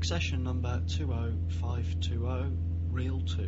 Accession number 20520, reel 2.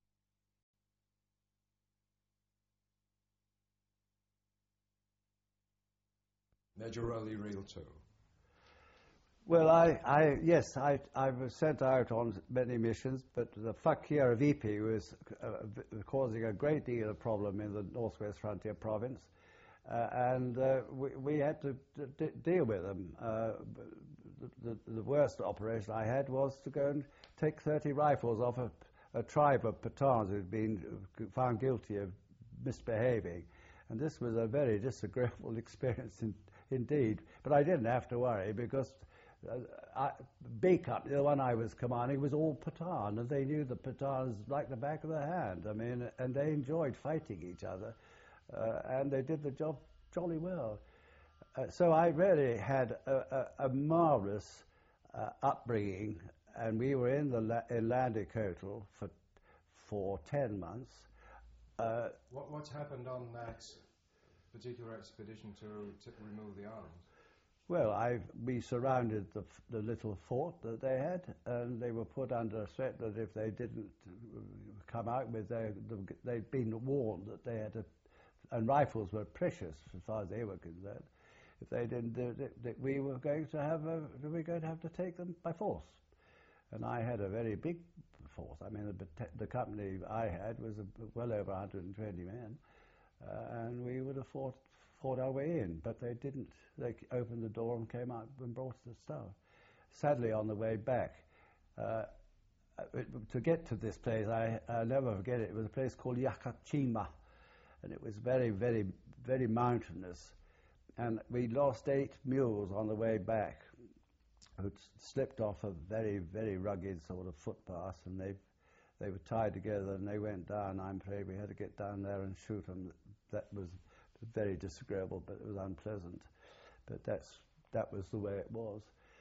Major Rowley, reel 2. Well, yes, I was sent out on many missions, but the Fakir of Ipi was causing a great deal of problem in the Northwest Frontier Province, and we had to deal with them. The worst operation I had was to go and take 30 rifles off a tribe of Pathans who'd been found guilty of misbehaving, and this was a very disagreeable experience indeed. But I didn't have to worry because B Company, the one I was commanding, was all Pathan, and they knew the Pathans like the back of their hand. I mean, and they enjoyed fighting each other, and they did the job jolly well. So I really had a marvelous upbringing, and we were in Landi Kotal for 10 months. What's happened on that particular expedition to remove the arms? Well, we surrounded the little fort that they had, and they were put under threat that if they didn't come out with they'd been warned that they had to, and rifles were precious as far as they were concerned. If they didn't do it, we were going to have to take them by force. And I had a very big force. I mean, the company I had was well over 120 men, and we would have fought our way in, but they didn't. They opened the door and came out and brought the stuff. Sadly, on the way back, to get to this place, I'll never forget it. It was a place called Yakachima, and it was very, very, very mountainous. And we lost 8 mules on the way back, who slipped off a very, very rugged sort of footpath, and they were tied together and they went down. I'm afraid we had to get down there and shoot them. That was very disagreeable, but it was unpleasant. But that was the way it was.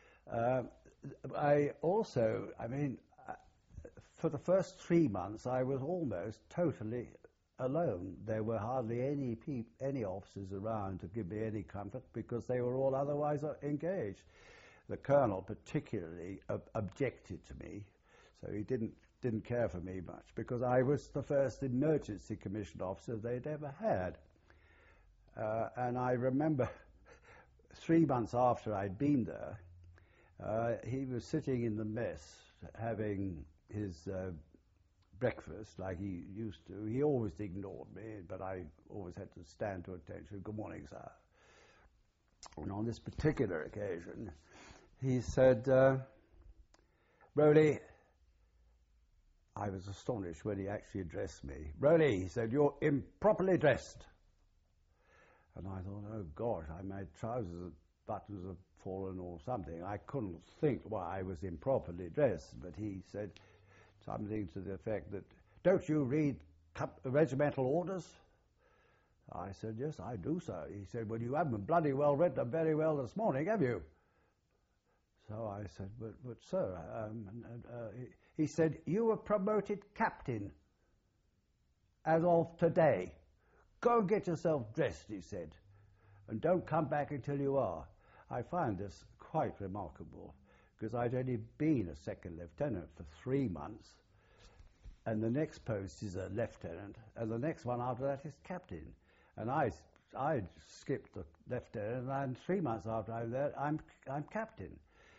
For the first 3 months, I was almost totally alone. There were hardly any officers around to give me any comfort because they were all otherwise engaged. The colonel particularly objected to me, so he didn't care for me much because I was the first emergency commissioned officer they'd ever had. And I remember 3 months after I'd been there, he was sitting in the mess having his breakfast like he used to. He always ignored me, but I always had to stand to attention. Good morning, sir. And on this particular occasion, he said, Rowley, I was astonished when he actually addressed me. Rowley, he said, you're improperly dressed. And I thought, oh gosh, my trousers buttons have fallen or something. I couldn't think why I was improperly dressed, but he said something to the effect that, don't you read regimental orders? I said, yes, I do, sir. He said, well, you haven't bloody well read them very well this morning, have you? So I said, but sir, he said, you were promoted captain as of today. Go and get yourself dressed, he said, and don't come back until you are. I find this quite remarkable because I'd only been a second lieutenant for 3 months, and the next post is a lieutenant, and the next one after that is captain. And I skipped the lieutenant, and 3 months after I'm there, I'm captain.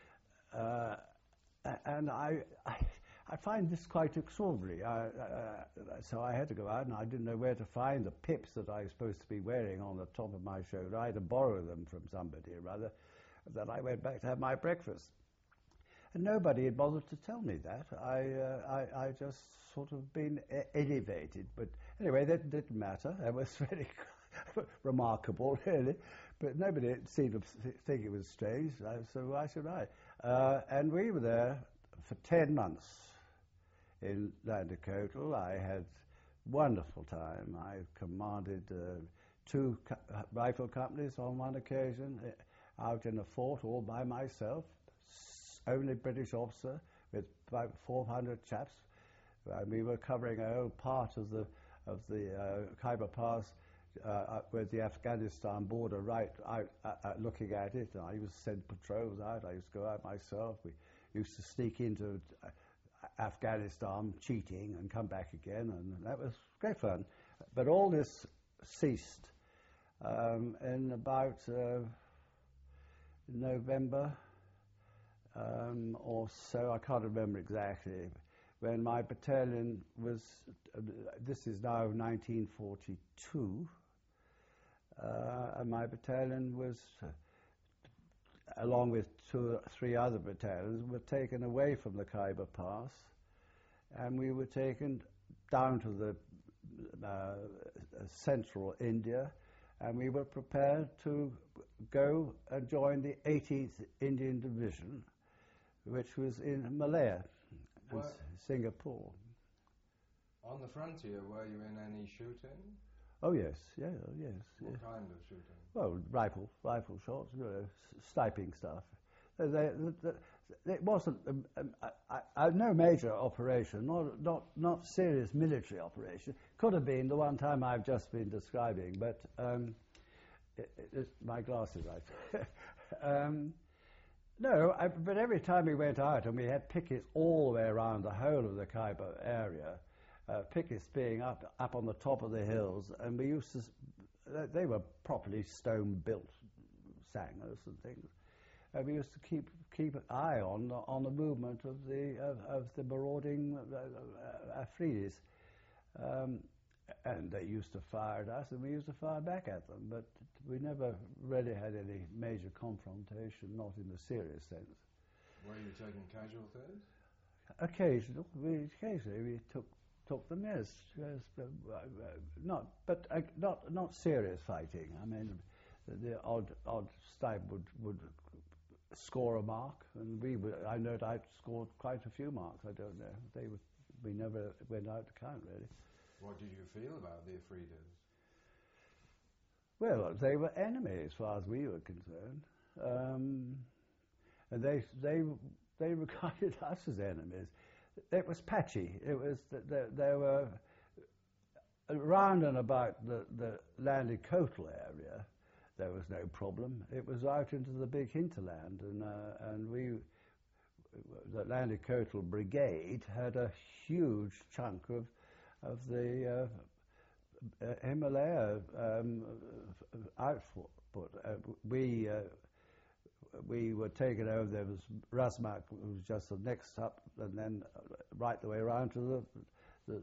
And I find this quite extraordinary. So I had to go out, and I didn't know where to find the pips that I was supposed to be wearing on the top of my shoulder. I had to borrow them from somebody or other. Then I went back to have my breakfast. And nobody had bothered to tell me that. I just sort of been elevated. But anyway, that didn't matter. It was very remarkable, really. But nobody seemed to think it was strange, so why should I? And we were there for 10 months in Landi Kotal. I had wonderful time. I commanded 2 rifle companies on one occasion, out in a fort all by myself, only British officer with about 400 chaps. We were covering a whole part of the Khyber Pass with the Afghanistan border, right out looking at it. And I used to send patrols out. I used to go out myself. We used to sneak into Afghanistan cheating and come back again, and that was great fun. But all this ceased in about November or so, I can't remember exactly, when my battalion was, this is now 1942, and my battalion was, along with 2 or 3 other battalions, were taken away from the Khyber Pass, and we were taken down to the central India, and we were prepared to go and join the 18th Indian Division, which was in Malaya, and Singapore. On the frontier, were you in any shooting? Oh yes, yes. What kind of shooting? Well, rifle shots, sniping stuff. It wasn't no major operation, not serious military operation. Could have been the one time I've just been describing, but my glasses, no, but every time we went out, and we had pickets all the way around the whole of the Khyber area, pickets being up on the top of the hills, and we used to, they were properly stone-built sangars and things, and we used to keep an eye on the movement of the marauding Afridis. And they used to fire at us, and we used to fire back at them, but we never really had any major confrontation, not in the serious sense. Were you taking casualties? Occasionally we took them, yes, not serious fighting. I mean, the odd sniper would score a mark, and I know I'd scored quite a few marks. I don't know. We never went out to count, really. What did you feel about the Afridis? Well, they were enemies as far as we were concerned, and they regarded us as enemies. It was patchy. It was they were around and about the Landi Kotal area. There was no problem. It was out into the big hinterland, and the Landi Kotal Brigade had a huge chunk of the Himalaya output. We were taken over. There was Razmak, who was just the next up, and then right the way around to the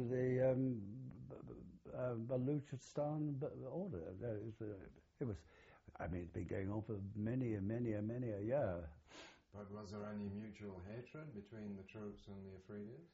Baluchistan order. It was, I mean, it's been going on for many a year. But was there any mutual hatred between the troops and the Afridis?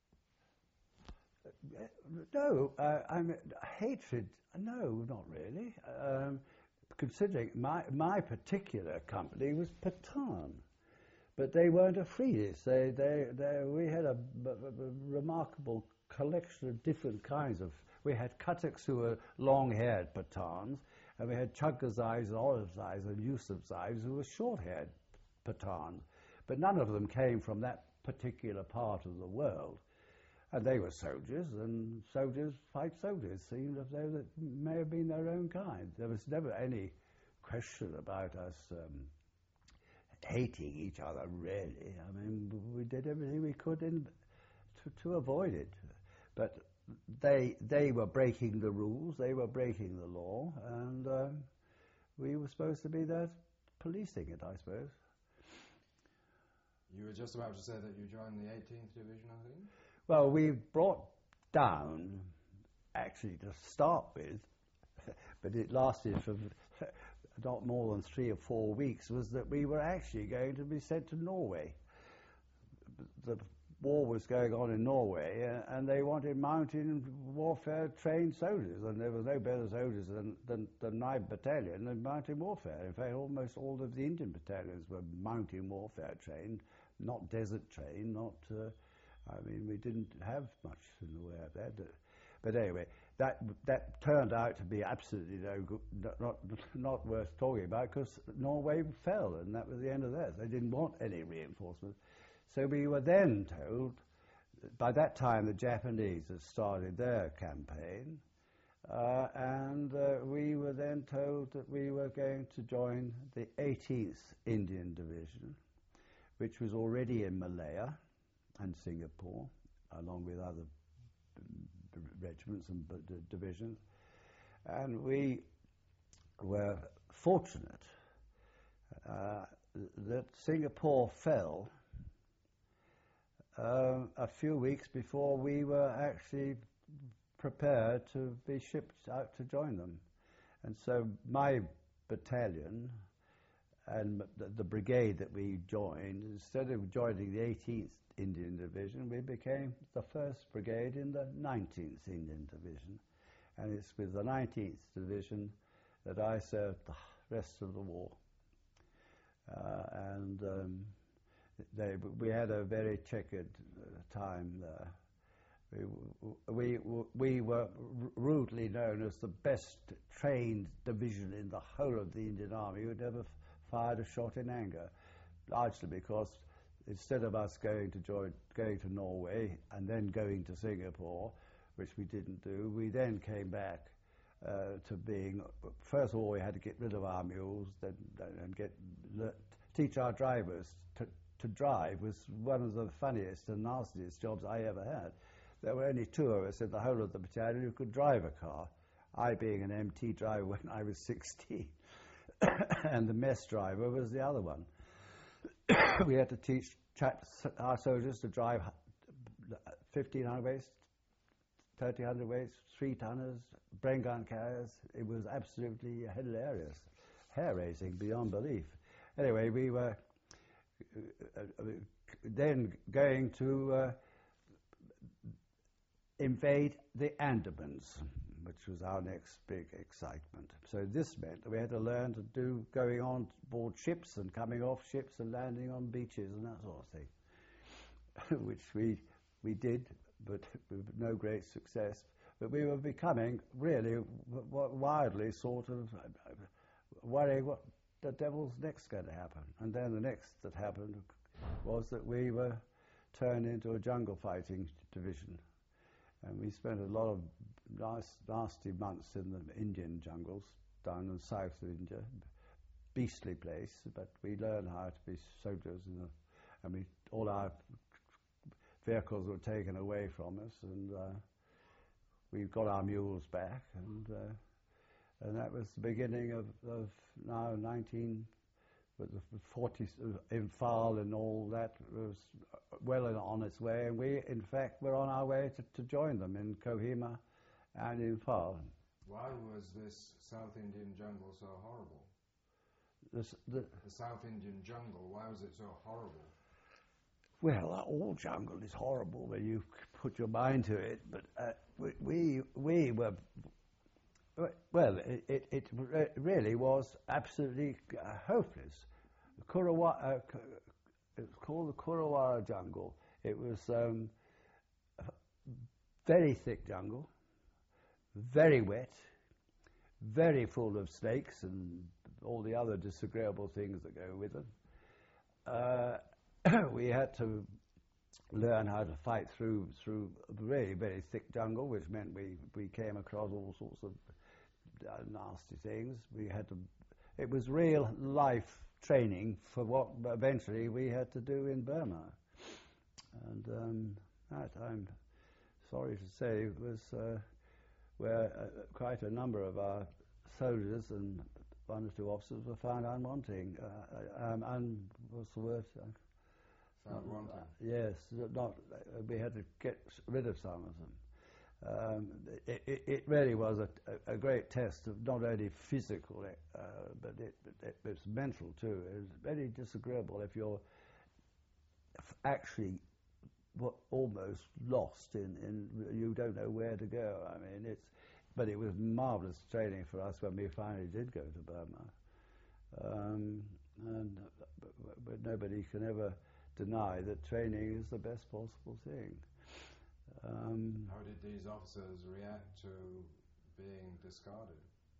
No, I mean, hatred, no, not really. Considering my particular company was Pathan, but they weren't Afridis. We had a remarkable collection of different kinds of. We had Khataks who were long-haired Pathans, and we had Chaghazais and Orizais and Yusufzais who were short-haired Pathans. But none of them came from that particular part of the world. And they were soldiers, and soldiers fight soldiers. Seemed as though that may have been their own kind. There was never any question about us hating each other, really. I mean, we did everything we could to avoid it. But they were breaking the rules, they were breaking the law, and we were supposed to be there policing it, I suppose. You were just about to say that you joined the 18th Division, I think? Well, we brought down, actually to start with, but it lasted for not more than 3 or 4 weeks, was that we were actually going to be sent to Norway. The war was going on in Norway, and they wanted mountain warfare trained soldiers, and there were no better soldiers than my battalion in mountain warfare. In fact, almost all of the Indian battalions were mountain warfare trained, not desert trained, not... I mean, we didn't have much in the way of that. But anyway, that turned out to be absolutely no good, not worth talking about, because Norway fell, and that was the end of that. They didn't want any reinforcements. So we were then told, by that time the Japanese had started their campaign, and we were then told that we were going to join the 18th Indian Division, which was already in Malaya and Singapore, along with other regiments and divisions. And we were fortunate that Singapore fell a few weeks before we were actually prepared to be shipped out to join them. And so my battalion and the brigade that we joined, instead of joining the 18th Indian Division, we became the 1st Brigade in the 19th Indian Division. And it's with the 19th Division that I served the rest of the war. We had a very checkered time there. We were rudely known as the best trained division in the whole of the Indian Army. We'd never fired a shot in anger, largely because instead of us going to Norway and then going to Singapore, which we didn't do, we then came back to being, first of all, we had to get rid of our mules and teach our drivers to drive. Was one of the funniest and nastiest jobs I ever had. There were only 2 of us in the whole of the battalion who could drive a car, I being an MT driver when I was 16, and the mess driver was the other one. We had to teach our soldiers to drive 1,500 weights, 1,300 weights, 3-tonners, brain gun carriers. It was absolutely hilarious, hair-raising beyond belief. Anyway, we were then going to invade the Andamans, which was our next big excitement. So this meant that we had to learn to do going on board ships and coming off ships and landing on beaches and that sort of thing, which we did, but with no great success. But we were becoming really wildly sort of worrying what the devil's next going to happen. And then the next that happened was that we were turned into a jungle fighting division. And we spent a lot of nasty months in the Indian jungles down in the south of India. Beastly place, but we learned how to be soldiers. All our vehicles were taken away from us, and we got our mules back, and that was the beginning of now 40s, Imphal and all that was well on its way, and we, in fact, were on our way to join them in Kohima and Imphal. Why was this South Indian jungle so horrible? The South Indian jungle, why was it so horrible? Well, all jungle is horrible when you put your mind to it, but we were... Well, it really was absolutely hopeless. It was called the Kurawara jungle. It was very thick jungle, very wet, very full of snakes and all the other disagreeable things that go with them. We had to learn how to fight through really very thick jungle, which meant we came across all sorts of nasty things. It was real life training for what eventually we had to do in Burma. And that, I'm sorry to say, was where quite a number of our soldiers and 1 or 2 officers were found unwanting. What's the word? Found wanting? Yes, we had to get rid of some of them. It really was a great test of not only physical, but it was mental too. It was very disagreeable if you're actually almost lost in you don't know where to go. I mean, but it was marvelous training for us when we finally did go to Burma. But nobody can ever deny that training is the best possible thing. How did these officers react to being discarded?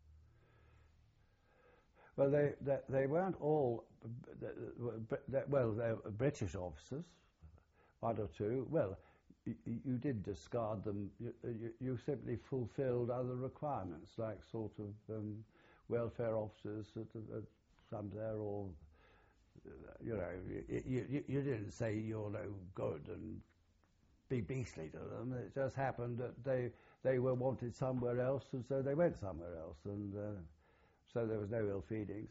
Well, they weren't all. They were British officers, 1 or 2. Well, you did discard them. You simply fulfilled other requirements, like sort of welfare officers at some there, or you know, you didn't say you're no good and be beastly to them. It just happened that they were wanted somewhere else, and so they went somewhere else, and so there was no ill feelings.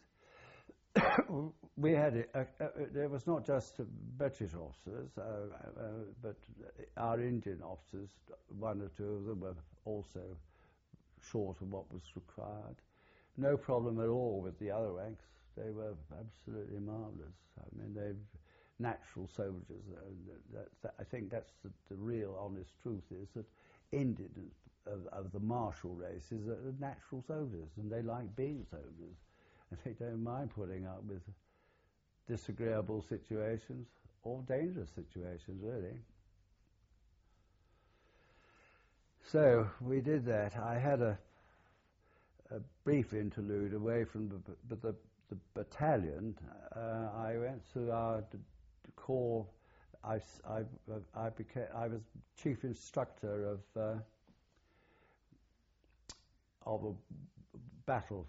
We had there was not just British officers, but our Indian officers. One or two of them were also short of what was required. No problem at all with the other ranks. They were absolutely marvellous. I mean, they're natural soldiers. I think that's the real honest truth, is that Indians of the martial races are natural soldiers, and they like being soldiers. And they don't mind putting up with disagreeable situations or dangerous situations, really. So we did that. I had a brief interlude away from the battalion. I went to our corps. I was chief instructor of a battle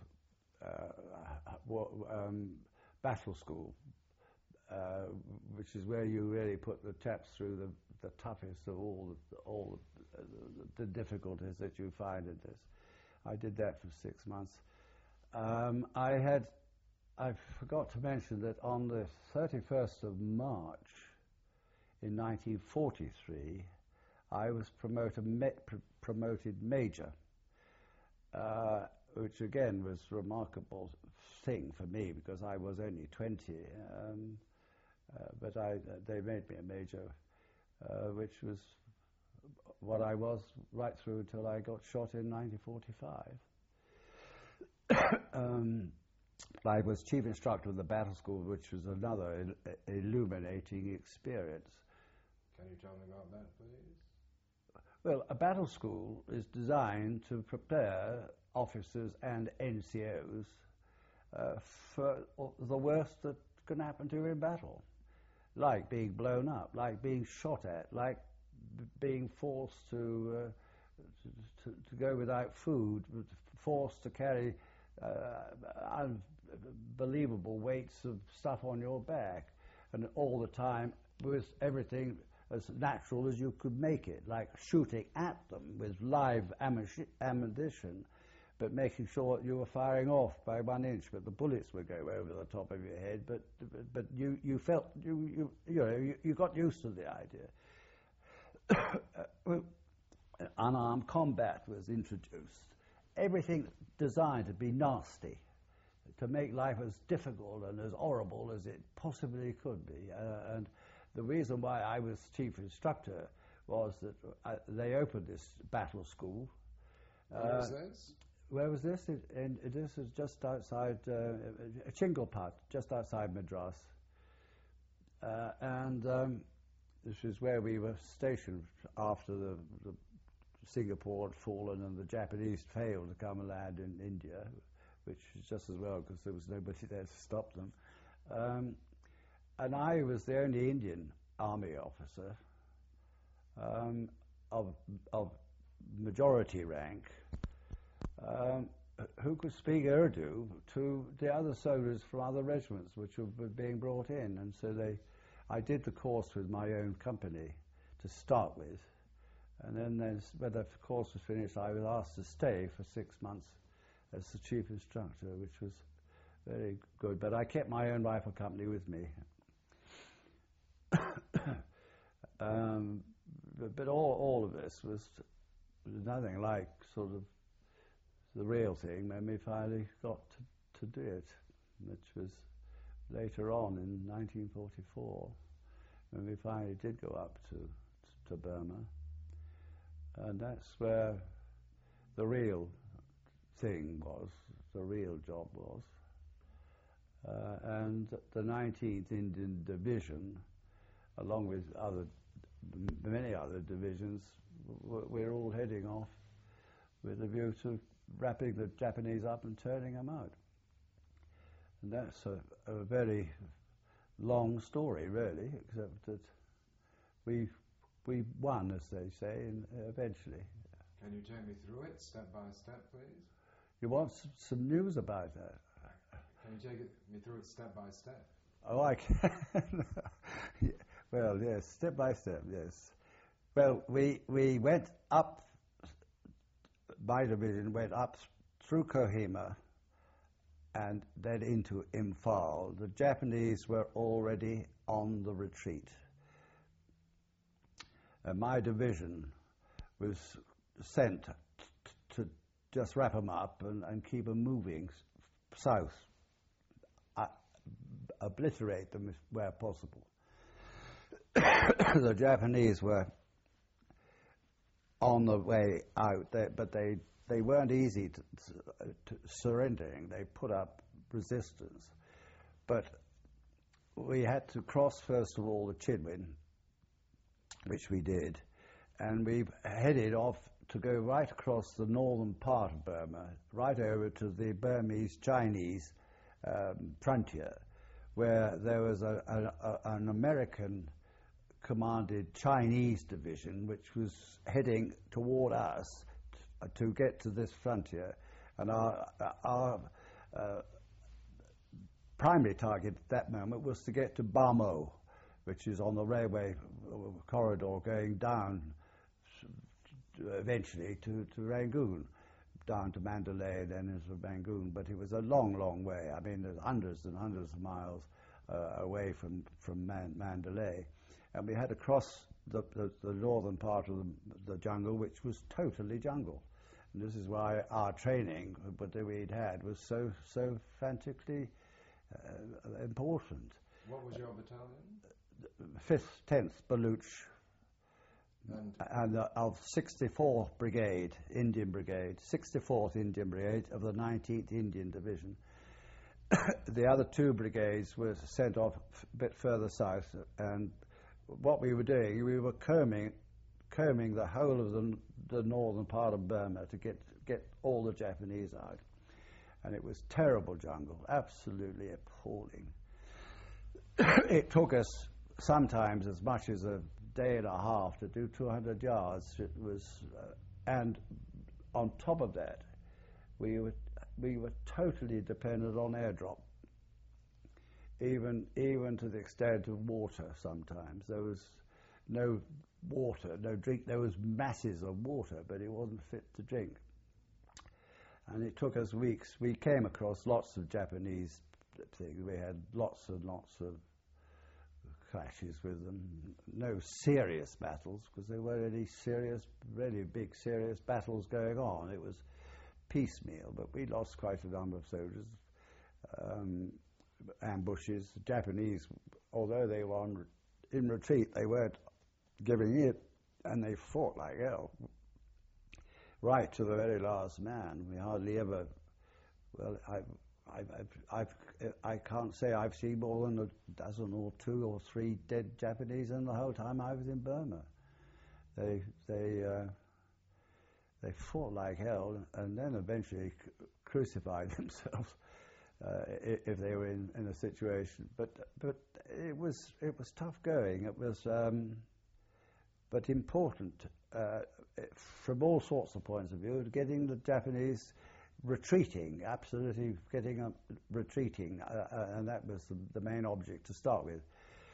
school, which is where you really put the chaps through the toughest of all the difficulties that you find in this. I did that for 6 months. I forgot to mention that on the 31st of March in 1943, I was promoted major, which again was a remarkable thing for me because I was only 20, but they made me a major, which was what I was right through until I got shot in 1945. I was chief instructor of the battle school, which was another illuminating experience. Can you tell me about that, please? Well, a battle school is designed to prepare officers and NCOs for the worst that can happen to you in battle, like being blown up, like being shot at, like being forced to go without food, forced to carry unbelievable weights of stuff on your back, and all the time with everything as natural as you could make it, like shooting at them with live ammunition, but making sure that you were firing off by 1 inch, but the bullets would go over the top of your head. But you felt you got used to the idea. Unarmed combat was introduced. Everything designed to be nasty, to make life as difficult and as horrible as it possibly could be. And the reason why I was chief instructor was that they opened this battle school. Where was this? Where was this? This is just outside Chingalpat, just outside Madras. This is where we were stationed after the Singapore had fallen and the Japanese failed to come and land in India, which is just as well because there was nobody there to stop them. And I was the only Indian army officer of majority rank who could speak Urdu to the other soldiers from other regiments which were being brought in. And so I did the course with my own company to start with. And then when the course was finished, I was asked to stay for 6 months as the chief instructor, which was very good. But I kept my own rifle company with me. But all of this was nothing like sort of the real thing when we finally got to do it, which was later on in 1944, when we finally did go up to Burma. And that's where the real thing was, the real job was. And the 19th Indian Division, along with many other divisions, we're all heading off with a view to wrapping the Japanese up and turning them out. And that's a very long story, really, except that we won, as they say, eventually. Can you take me through it, step by step, please? You want some news about that? Can you take me through it step by step? Oh, I can. Well, yes, step by step, yes. Well, we went up, my division went up through Kohima and then into Imphal. The Japanese were already on the retreat. My division was sent to just wrap them up and keep them moving south, obliterate them where possible. The Japanese were on the way out, but they weren't easy to surrendering. They put up resistance. But we had to cross, first of all, the Chidwin, which we did, and we headed off to go right across the northern part of Burma, right over to the Burmese-Chinese frontier, where there was an American commanded Chinese division which was heading toward us to get to this frontier, and our primary target at that moment was to get to Bamo, which is on the railway corridor going down eventually to Rangoon, down to Mandalay, then into Rangoon. But it was a long, long way. I mean, there's hundreds and hundreds of miles away from Mandalay. And we had to cross the northern part of the jungle, which was totally jungle. And this is why our training that we'd had was so frantically important. What was your battalion? 5th, 10th Baluch, and of 64th Brigade, Indian Brigade, 64th Indian Brigade of the 19th Indian Division. The other two brigades were sent off a bit further south, and what we were doing, we were combing the whole of the northern part of Burma to get all the Japanese out. And it was terrible jungle, absolutely appalling. It took us sometimes as much as a day and a half to do 200 yards. It was, and on top of that, we were totally dependent on airdrop. Even to the extent of water. Sometimes there was no water, no drink. There was masses of water, but it wasn't fit to drink. And it took us weeks. We came across lots of Japanese things. We had lots and lots of clashes with them. No serious battles, because there weren't any serious, really big serious battles going on. It was piecemeal, but we lost quite a number of soldiers. Ambushes. The Japanese, although they were in retreat, they weren't giving it, and they fought like hell, right to the very last man. We hardly ever. Well, I can't say I've seen more than a dozen or two or three dead Japanese in the whole time I was in Burma. They fought like hell, and then eventually crucified themselves. If they were in a situation, but it was tough going. It was, but important from all sorts of points of view. Getting the Japanese retreating, absolutely getting them retreating, and that was the main object to start with.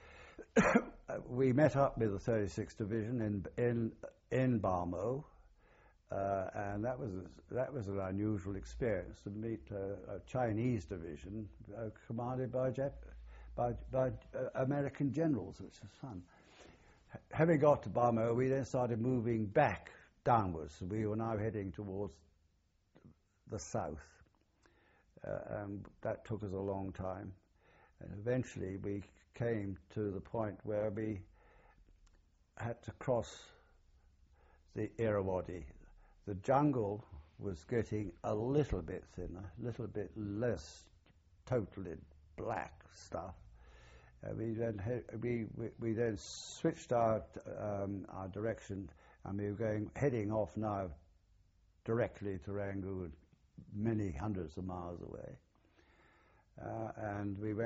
We met up with the 36th Division in Bamo. And that was an unusual experience to meet a Chinese division commanded by American generals, which was fun. Having got to Bamo, we then started moving back downwards. We were now heading towards the south, and that took us a long time. And eventually, we came to the point where we had to cross the Irrawaddy. The jungle was getting a little bit thinner, a little bit less totally black stuff. We then switched our direction, and we were heading off now directly to Rangoon, many hundreds of miles away. And we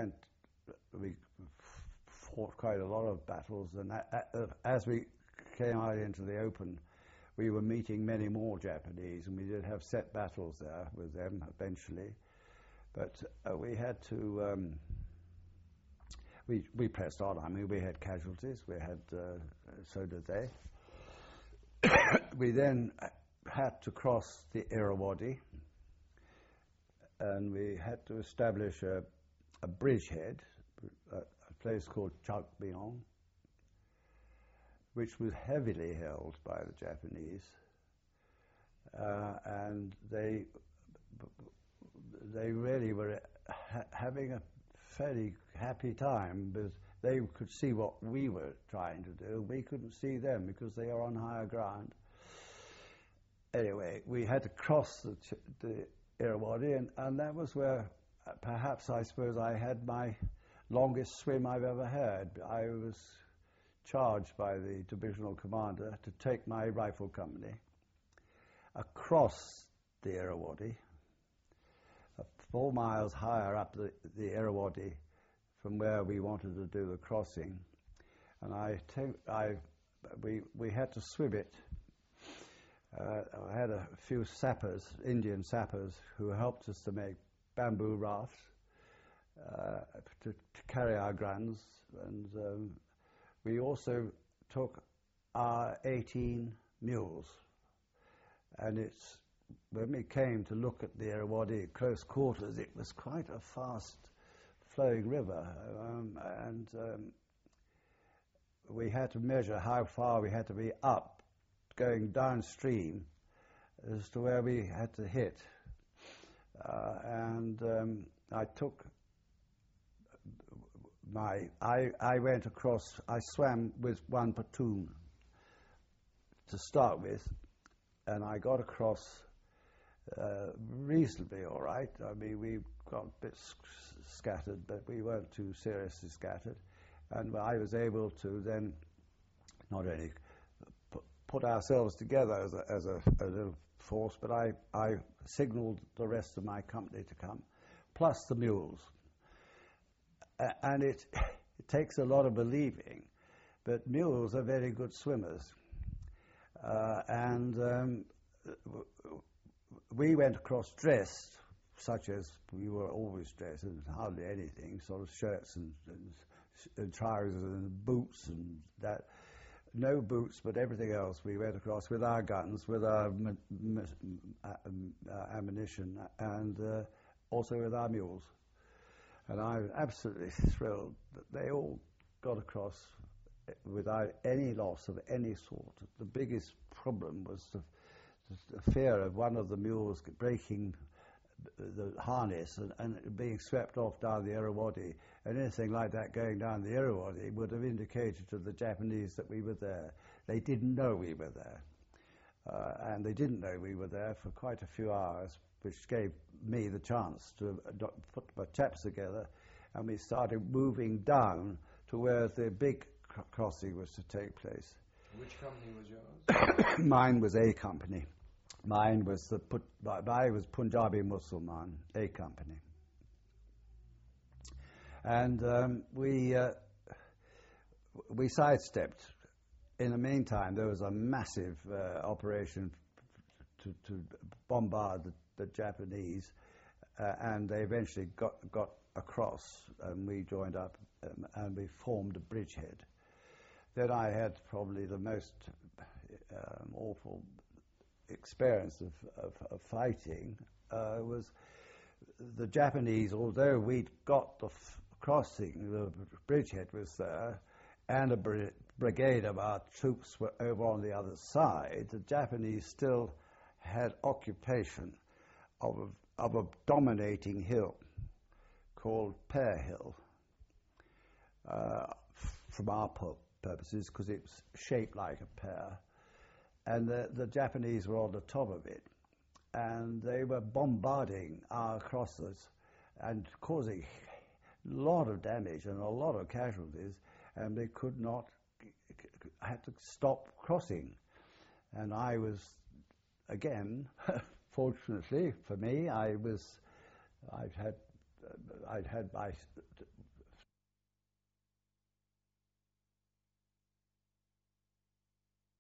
fought quite a lot of battles, and as we came out into the open, we were meeting many more Japanese, and we did have set battles there with them eventually. But we had to we pressed on. I mean, we had casualties. We had, so did they. We then had to cross the Irrawaddy, and we had to establish a bridgehead, a place called Chakbyong, which was heavily held by the Japanese, and they really were having a fairly happy time, but they could see what we were trying to do. We couldn't see them because they are on higher ground. Anyway, we had to cross the Irrawaddy, and that was where perhaps, I suppose, I had my longest swim I've ever had. I was charged by the divisional commander to take my rifle company across the Irrawaddy, 4 miles higher up the Irrawaddy from where we wanted to do the crossing, and we had to swim it. I had a few sappers, Indian sappers, who helped us to make bamboo rafts to carry our guns, and we also took our 18 mules. And when we came to look at the Irrawaddy at close quarters, it was quite a fast-flowing river, and we had to measure how far we had to be up, going downstream, as to where we had to hit. I took I went across, I swam with one platoon to start with, and I got across reasonably all right. I mean, we got a bit scattered, but we weren't too seriously scattered. And I was able to then not only put ourselves together as a little force, but I signalled the rest of my company to come, plus the mules. And it takes a lot of believing, but mules are very good swimmers. We went across dressed, such as we were always dressed, and hardly anything, sort of shirts and trousers and boots and that. No boots, but everything else we went across with our guns, with our ammunition, and also with our mules. And I was absolutely thrilled that they all got across without any loss of any sort. The biggest problem was the fear of one of the mules breaking the harness and being swept off down the Irrawaddy. And anything like that going down the Irrawaddy would have indicated to the Japanese that we were there. They didn't know we were there. And they didn't know we were there for quite a few hours, which gave me the chance to put my chaps together, and we started moving down to where the big crossing was to take place. Which company was yours? Mine was A Company. Mine was Punjabi Mussalman, A Company. And we sidestepped. In the meantime, there was a massive operation to bombard the Japanese, and they eventually got across, and we joined up, and we formed a bridgehead. Then I had probably the most awful experience of fighting. Was the Japanese, although we'd got the crossing, the bridgehead was there, and a brigade of our troops were over on the other side, the Japanese still had occupation of a dominating hill called Pear Hill, from our purposes, because it's shaped like a pear. And the Japanese were on the top of it, and they were bombarding our crossers and causing a lot of damage and a lot of casualties, and they could not, had to stop crossing. And I was, again, fortunately for me, I'd had my